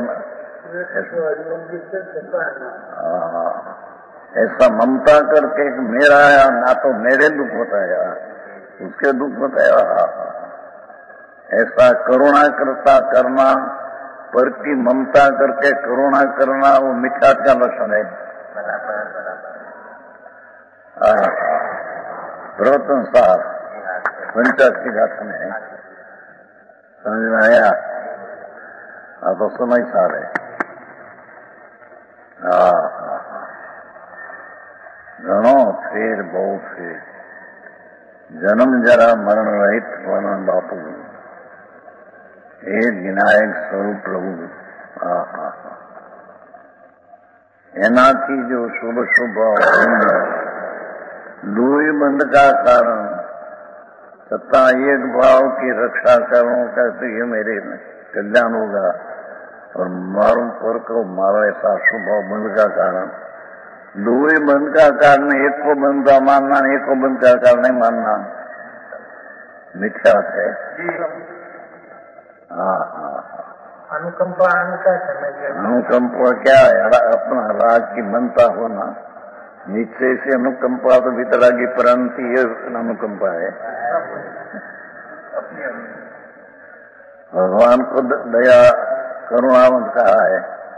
ऐसा ममता करके मेरा या ना तो मेरे दुख होता है या उसके दुख होता है। ऐसा करुणा करता करना, पर की ममता करके करुणा करना, वो मिथ्या का लक्षण है। प्रवर्तन सार पंचायत की घाट में है, समझ में आया? अब तो समय सार है। घणो फेर बहु फेर, जन्म जरा मरण रहित वर्णन बापू, एक विनायक स्वरूप प्रभु। एनाथी जो शुभ शुभ दूरी बंद का कारण सत्ता एक भाव की रक्षा करूं कहते ये मेरे कल्याण होगा, और मारूं पर को मारो ऐसा शुभ भाव बंद का कारण। दूरी बंद का कारण एक को बंद का मानना, एक को बंद का कारण नहीं मानना, मिथ्या है। हाँ हाँ। अनुकंपा अनुकंपा क्या है? अपना राग की मनता होना, नीचे से अनुकंपा तो वितरागी प्रांति, ये अनुकंपा है। भगवान को दया करुणावंत कहा है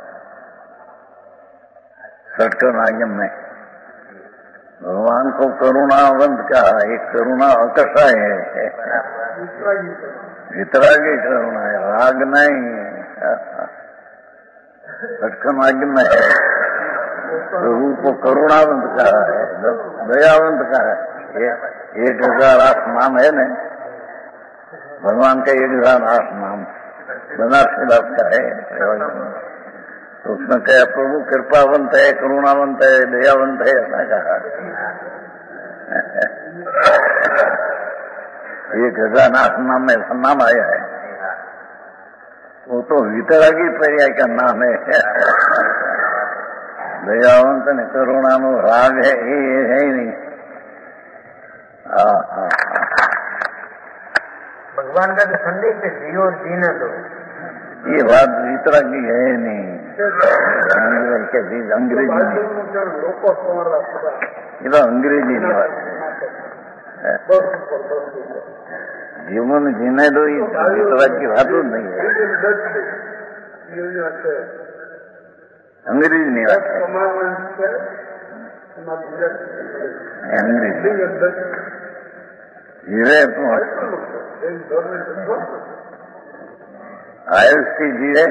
षटकर नायम में, भगवान को करुणावंत कहा है। करुणा अकषाय है, वितरागी करुणा है, राग नहीं। षटकर नायम में है, प्रभु को करुणावंत कहा है, दयावंत कहा है। ये एक हजार आठ नाम है न भगवान का, एक हजार आठ नाम बनारसी दास का है। तो उसमें क्या प्रभु कृपावंत है, करुणावंत है, दयावंत है, ऐसा कहा। एक हजार आठ नाम में ऐसा नाम आया है, वो तो वितरागी पर्याय का नाम है। दयावंत ने करुणा में राग है, ये है ही नहीं। भगवान का तो संदेश है, जियो और जीना दो। ये बात इतना की है नहीं, अंग्रेजी ये तो अंग्रेजी की बात है। जीवन जीने दो, इतना की बात नहीं है, अंग्रेजी नहीं बात है, अंग्रेजी जीवे तो आयुष्य जीवे।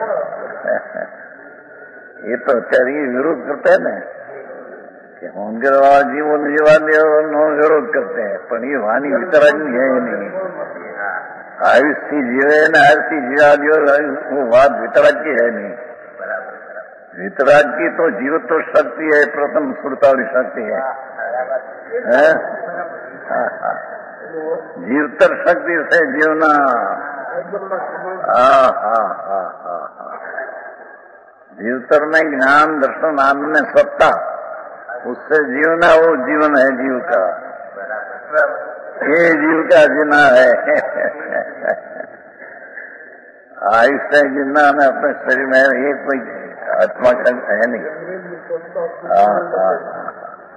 ये तो चरिए विरोध करते हैं ना कि उनके द्वारा जीवन जीवा दे, विरोध करते हैं, पर ये वाणी वितरण है नहीं। आयुष्य जीवे न आयुष्य जीवा दियो, वो बात वितराग की है नहीं। वितराग की तो जीव तो शक्ति है, प्रथम सुरतावली शक्ति है, है? हाँ, हाँ। जीवतर शक्ति से जीवना। हाँ हाँ हाँ हाँ हाँ जीवतर में ज्ञान दर्शन आनंद में सत्ता, उससे जीवना वो जीवन है जीव का, ये जीव का जीना है। आयुष से जीना में अपने शरीर में ये कोई आत्मा का है नहीं। हाँ हाँ हाँ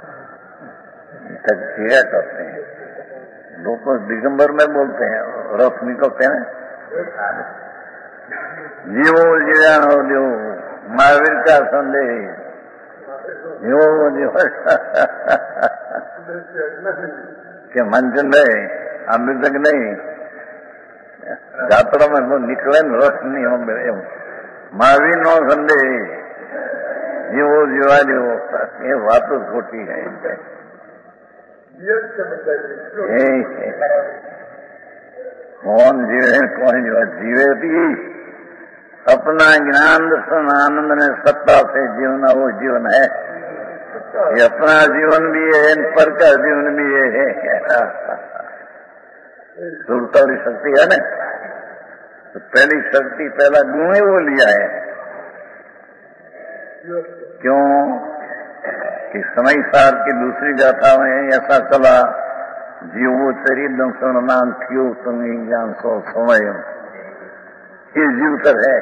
किया करते हैं लोग, दिगंबर में बोलते हैं, रथ निकलते हैं, जीवो जीवन हो जो महावीर का संदेश, जीवो जीव के मंचन है, अमृतक नहीं यात्रा में वो निकले रथ नहीं हो मेरे महावीर नो संदेश, जीवो जीवा जीवो, ये बात तो छोटी है। कौन जीवे कौन जीवा, जीवे भी अपना ज्ञान दर्शन आनंद में सत्ता से जीवना वो जीवन है। ये अपना जीवन भी है, पर का जीवन भी है। सुरतावली शक्ति है ना, तो पहली शक्ति पहला गुण ही वो लिया है। क्यों कि समय सार की दूसरी गाथा में ऐसा चला, जीवो चरित नाम क्यों तुम ज्ञान सो समय, ये जीवतर है।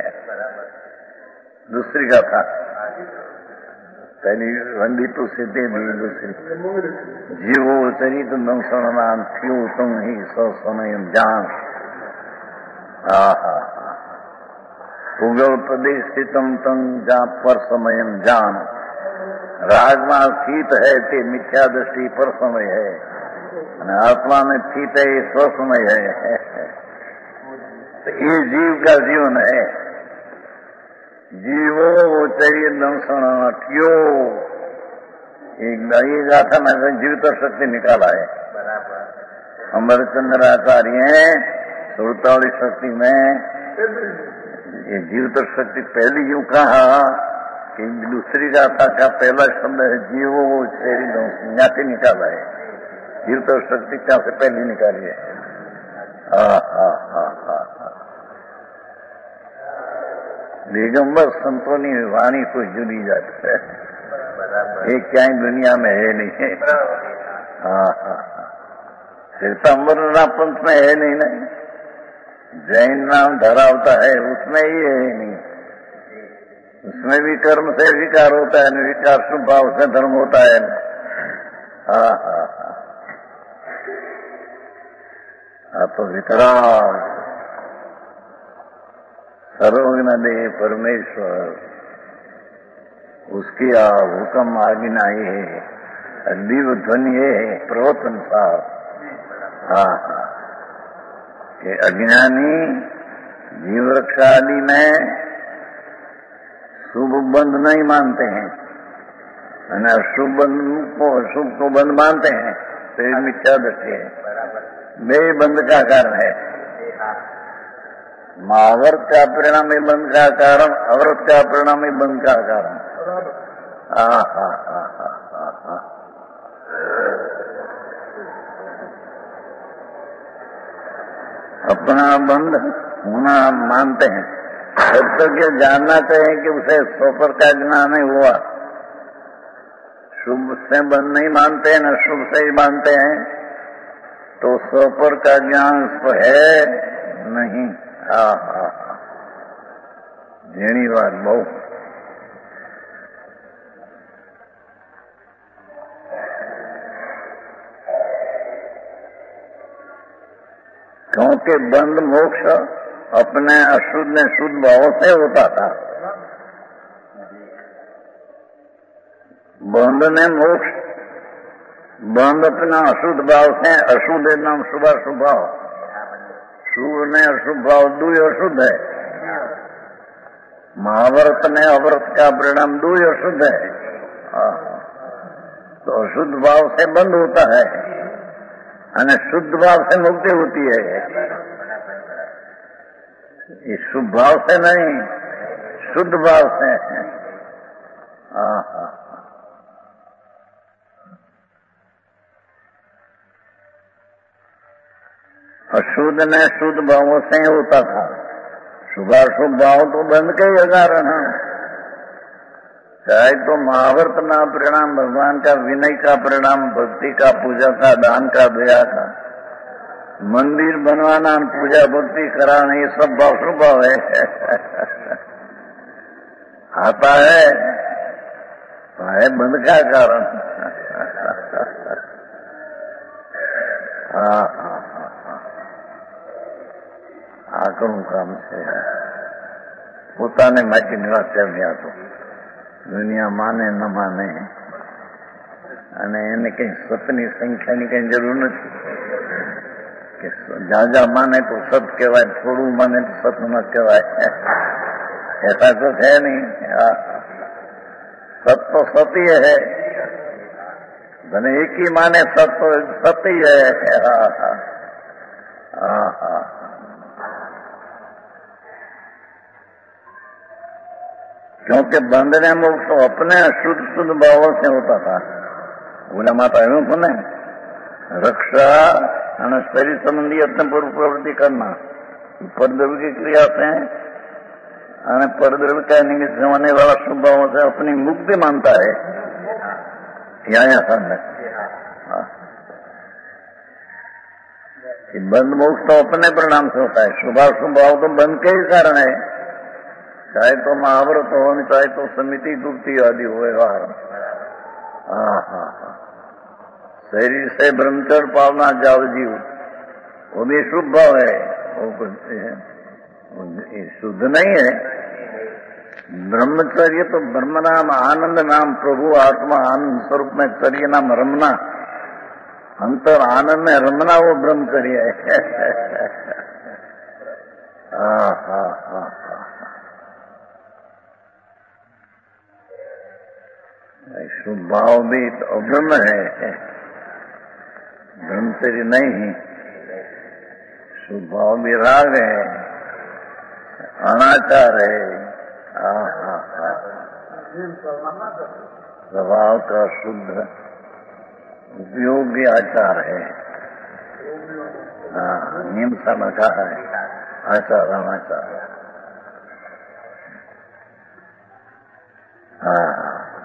दूसरी गाथा पहली वंदी तो सिद्धि भी, दूसरी जीवो चरित नाम क्यों तुम ही सो समय जान। आहा उगल प्रदेश स्थितम तम जा पर समय जान, राजमा स्थित है ते मिथ्या दृष्टि पर समय है, आत्मा में स्थित है ये स्वसमय है। तो ये जीव का जीवन है। जीवो चरित दंशनाठ्यो, एक ये गाथा में जीवतर शक्ति निकाला है। अमरचंद्र आचार्य सुरतावली शक्ति में ये जीवतर शक्ति पहली यूं कहा कि दूसरी गाथा का पहला शब्द है जीवो चरित दंश निकाला है। जीवतर शक्ति क्या से पहली निकाली है। दिगंबर संतों की वाणी को जुड़ी जाती है, ये क्या दुनिया में है नहीं है। हाँ हाँ श्वेतांबर पंथ में है नहीं ना, जैन नाम धरावता है उसमें ही है नहीं, उसमें भी कर्म से विकार होता है, विकार शुभ भाव से धर्म होता है। हाँ हाँ हाँ तो वितराग सर्वज्ञ दे परमेश्वर, उसकी हुक्म आज्ञा ये है, दिव्य ध्वनि ये है प्रवचन साहब। हाँ हाँ ये अज्ञानी जीव रक्षा आदि में शुभ बंध नहीं मानते हैं, शुभ बंध को शुभ को बंध मानते हैं, तो ये मिथ्या दृष्टि है, वे बंध का कारण है। महाव्रत का परिणाम ही बंध का कारण, अव्रत का परिणाम ही बंध का कारण। हाँ हाँ हाँ हाँ हाँ अपना बंध होना मानते हैं, जब तक ये जानना चाहिए कि उसे सोपर का ज्ञान नहीं हुआ। शुभ से बंध नहीं मानते हैं, न शुभ से ही मानते हैं, तो स्वपर का ज्ञान स्व है नहीं। हा हा हा झेणी बात बहु। क्योंकि बंध मोक्ष अपने अशुद्ध ने शुद्ध भाव से होता था। बंध ने मोक्ष, बंध अपना अशुद्ध भाव से, अशुद्ध नाम शुभ अशुभ भाव, शुभ ने अशुभ भाव दो अशुद्ध है। महाव्रत ने अव्रत का परिणाम दो अशुद्ध है। तो अशुद्ध भाव से बंद होता है और शुद्ध भाव से मुक्ति होती है। इस शुभ भाव से नहीं, शुद्ध भाव से। हाँ, अशुद्ध ने शुद्ध भावों से होता था। शुभाशुभ भाव तो बंद के ही कारण है। चाहे तो महाव्रत ना परिणाम भगवान का, विनय का परिणाम भक्ति का, पूजा का, दान का, दया का, मंदिर बनवाना, पूजा भक्ति कराना, ये सब भाव शुभ भाव है। आता है तो है बंद का कारण। हाँ हाँ આકરું કામ છે। પોતાને માટે નિરાશા ગયા તો દુનિયા માને ન માને અને એને કઈ સતની સંખ્યાની કઈ જરૂર નથી કે જાજા માને તો સત કહેવાય, થોડું માને તો સત ન કહેવાય। ऐसा तो है नहीं। सत तो सत्य है, भले एक ही माने सत तो सत्य है। हाँ हाँ हाँ हाँ क्योंकि बंधने मोक्ष तो अपने शुद्ध शुद्ध भावों से होता था। बोला माता एवं को नहीं, रक्षा और शरीर संबंधी अपने पूर्व प्रवृत्ति करना परद्रव्य की क्रिया से और परद्रव्य का निमित्त होने वाला शुभ भावों से अपनी मुक्ति मानता है। यहाँ सामने बंध मोक्ष तो अपने परिणाम से होता है। शुभाशुभ भाव तो बंध के ही कारण है। चाहे तो महाव्रत हो, चाहे तो समिति गुप्ति आदि हो व्यवहार। हाँ हाँ हाँ शरीर से ब्रह्मचर्य पालना जाव जीव, वो भी शुभ भाव है। वो शुद्ध नहीं है। ब्रह्मचर्य तो ब्रह्म नाम, आनंद नाम, प्रभु आत्मा आनंद स्वरूप में चर्य नाम रमना, अंतर आनंद में रमना, वो ब्रह्मचर्य है। हाँ हाँ हाँ शुभ भाव भी तो अब्रह्म है, ब्रह्मचर्य नहीं। शुभ भाव भी राग है, अनाचार है। हाँ हाँ हाँ स्वभाव का शुद्ध उपयोगी आचार है। हाँ नियम सा कहा है, आचार अनाचार। हाँ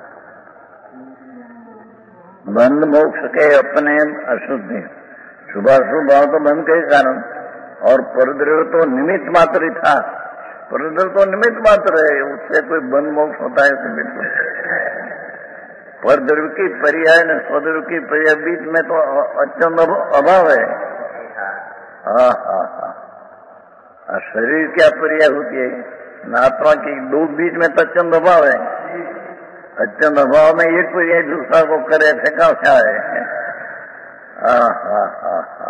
बंध मोक्ष के अपने अशुद्धि, शुभाशुभ भाव तो बंध के कारण, और परद्रव्य तो निमित्त मात्र ही था। परद्रव्य तो निमित्त मात्र है, उससे कोई बंध मोक्ष होता है निमित्त। परद्रव्य की पर्याय न स्वद्रव्य की पर्याय बीच में तो अत्यंत अभाव है। हाँ हाँ हाँ शरीर क्या पर्याय होती है, आत्मा की दो बीच में तो अत्यंत अभाव है। अत्यंत अभाव में एक को ये दूसरा को करे फेंका क्या है। हाँ हाँ हाँ हाँ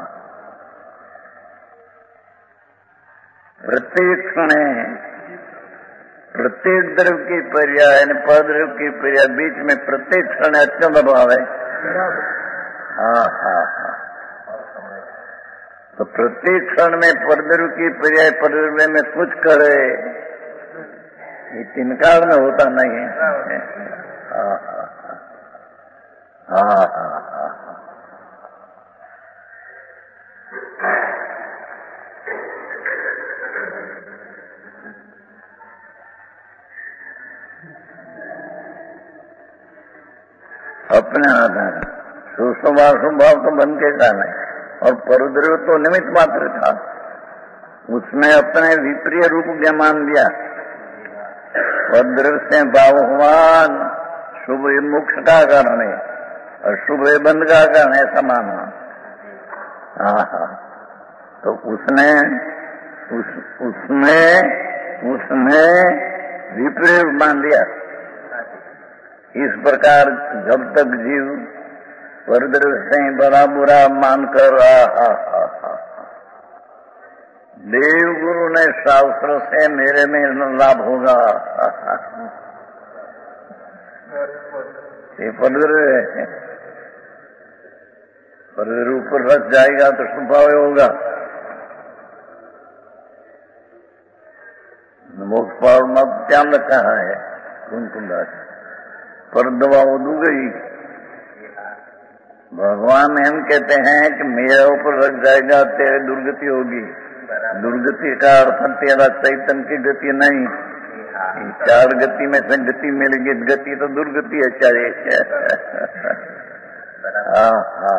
प्रत्येक क्षण प्रत्येक द्रव्य की पर्याय परद्रव्य की पर्याय बीच में प्रत्येक क्षण अत्यंत अभाव है। हाँ हाँ हाँ तो प्रत्येक क्षण में परद्रव्य की पर्याय परद्रव्य में कुछ करे, ये तीन काल में होता नहीं है। हाँ हाँ हाँ हाँ अपने आधार शुभ भाव तो बन के जाना है, और परद्रव्य तो निमित्त मात्र था, उसने अपने विप्रिय रूप में मान लिया। परद्रव्य से भाव हुआ शुभ मोक्ष का कारण है और शुभ बंध का कारण है, ऐसा मानना। हाँ, तो उसने उस, उसने उसने विप्रिय मान लिया। इस प्रकार जब तक जीव परद्रव्य से बड़ा बुरा मानकर देव गुरु ने शास्त्र से मेरे में लाभ होगा, ये परद्रव्य है। परद्रव्य ऊपर रख जाएगा तो स्वभाव होगा। मोक्ष पावर मत ध्यान रखा है कुंद कुंदास पर दवा उदू गई। भगवान एम कहते हैं कि मेरे ऊपर रख जाएगा तेरे दुर्गति होगी। दुर्गति का अर्थ तेरा चैतन्य की गति नहीं, चार गति में से गति मिलेगी, गति तो दुर्गति है चाहे। हाँ हाँ,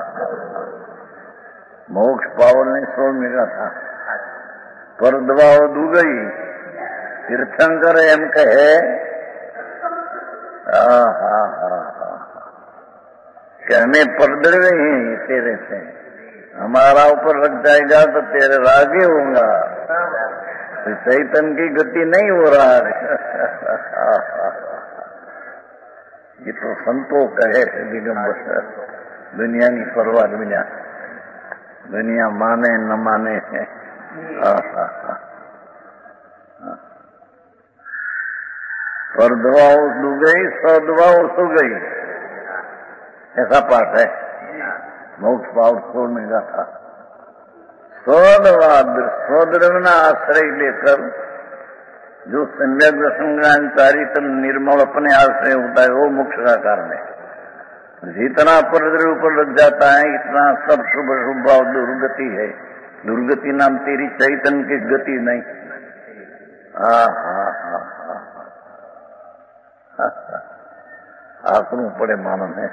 मोक्ष पावर ने सोच मिला था पर दवा उदू गई। तीर्थंकर एम कहे कि हमें परद्रव्य ही तेरे से हमारा ऊपर रख जाएगा तो तेरे रागे होगा, तो चैतन्य की गति नहीं हो रहा है। ये तो संतो कहे दिगंबर, दुनिया की परवाह बिना, दुनिया माने न माने है। पर दवा सो गई, सौ दवा सो गई, ऐसा पाठ है। मोक्ष पाव छोड़ने का था। सौदवा सौद्रवना आश्रय लेकर जो सम्यक संज्ञानकारी तम निर्मल अपने आश्रय होता है वो मोक्ष का कारण है। जितना परद्रव्य ऊपर लग जाता है इतना सब शुभ शुभ भाव दुर्गति है। दुर्गति नाम तेरी चैतन्य की गति नहीं। हाँ हाँ हाँ आंकड़ों पड़े मानव है।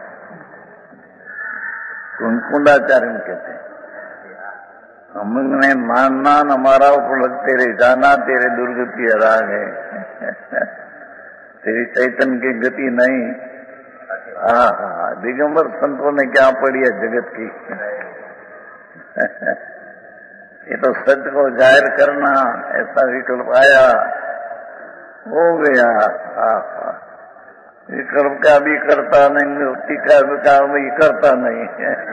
कुंकुंडाचार्य कहते हैं हमने मानना हमारा ऊपर लगते रहे जाना तेरे दुर्गति राग है, तेरी चैतन्य की गति नहीं। हाँ हाँ, दिगंबर संतों ने क्या पढ़ी है जगत की। ये तो सत्य को जाहिर करना, ऐसा विकल्प आया हो गया। हाँ हाँ, विकल्प का भी करता नहीं, मुक्ति का भी काम भी करता नहीं।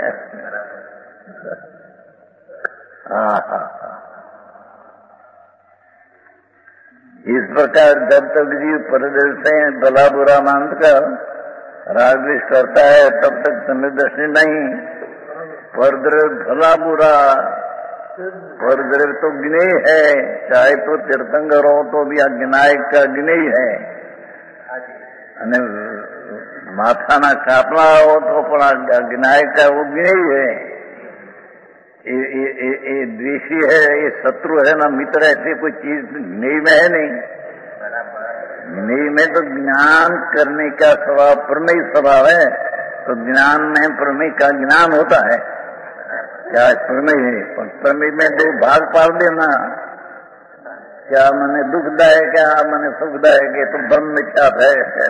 हाँ हाँ, इस प्रकार जब तक जीव परद्रव्य से भला बुरा मानत कर राग द्वेष करता है तब तक समदृष्टि नहीं। परद्रव्य भला बुरा, परद्रव्य तो ज्ञेय है, चाहे तो तीर्थंकर हो तो भी अज्ञाय का ज्ञेय है। અને માથાના કાપલા હો તો પણ જ્ઞાય का वो ज्ञेय है। ये, ये, ये, ये द्वेषी है, ये शत्रु है ना मित्र, ऐसी कोई चीज ज्ञेय में है नहीं। ज्ञेय में तो ज्ञान करने का स्वभाव प्रमेय स्वभाव है, तो ज्ञान में प्रमेय का ज्ञान होता है। क्या प्रमेय है, प्रमेय में दो भाग पाल देना, क्या मने दुखदायक क्या मने सुखदायक, ये तो ब्रह्म मिथ्यात्व है।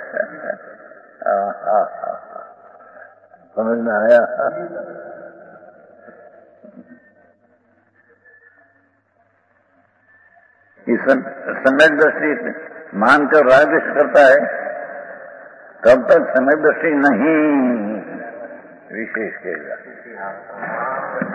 समझ में आया? इस सम्यक दृष्टि मानकर राग द्वेष करता है तब तक सम्यक दृष्टि नहीं विशेष कहेगा।